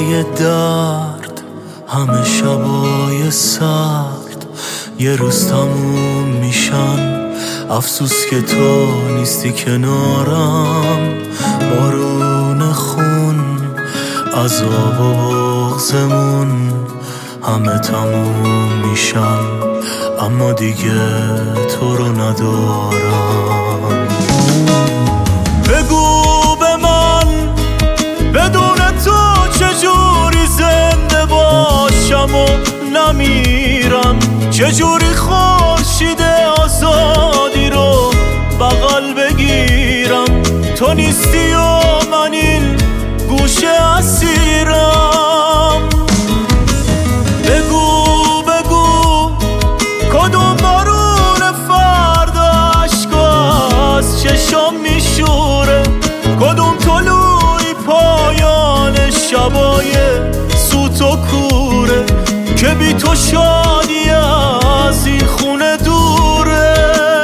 روزای درد، همه شبای سرد یه روز تموم میشن. افسوس که تو نیستی کنارم. بارون خون، عذاب و بغضمون همه تموم میشن، اما دیگه تو رو ندارم. بگو به من بدون تو چجوری زنده باشم و نمیرم، چجوری خورشید آزادی رو بغل بگیرم. تو نیستی و من این گوشه اسیرم. بگو کدوم بارون فردا عشقا از چشام میشوره، کدوم طلوعی پایان شبای سوت و کوره که بی تو شادی از این خونه دوره.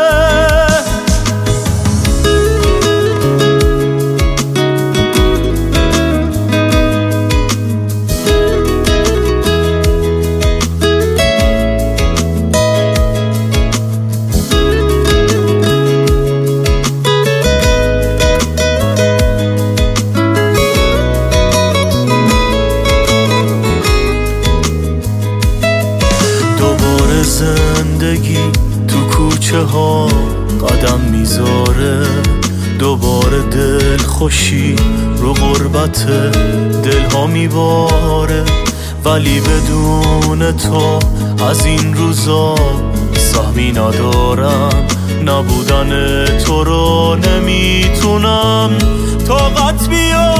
زندگی تو کوچه ها قدم میذاره، دوباره دل خوشی رو غربت دل ها میباره. ولی بدون تو از این روزا سهمی ندارم، نبودن تو رو نمیتونم طاقت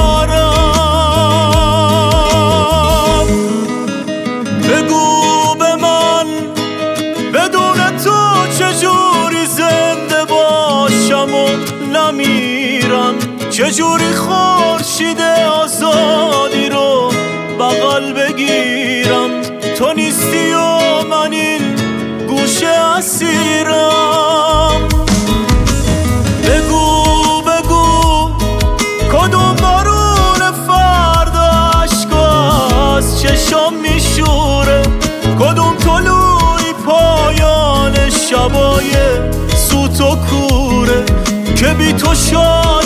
بیارم. بگو بدون تو چجوری زنده باشم و نمیرم، چجوری خورشید آزادی رو بغل بگیرم. تو نیستی و من این گوشه اسیرم. بگو کدوم بارون فردا عشقا از چشام میشوره، کدوم طلوعی پایان شبای سوت و کوره که بی تو شاد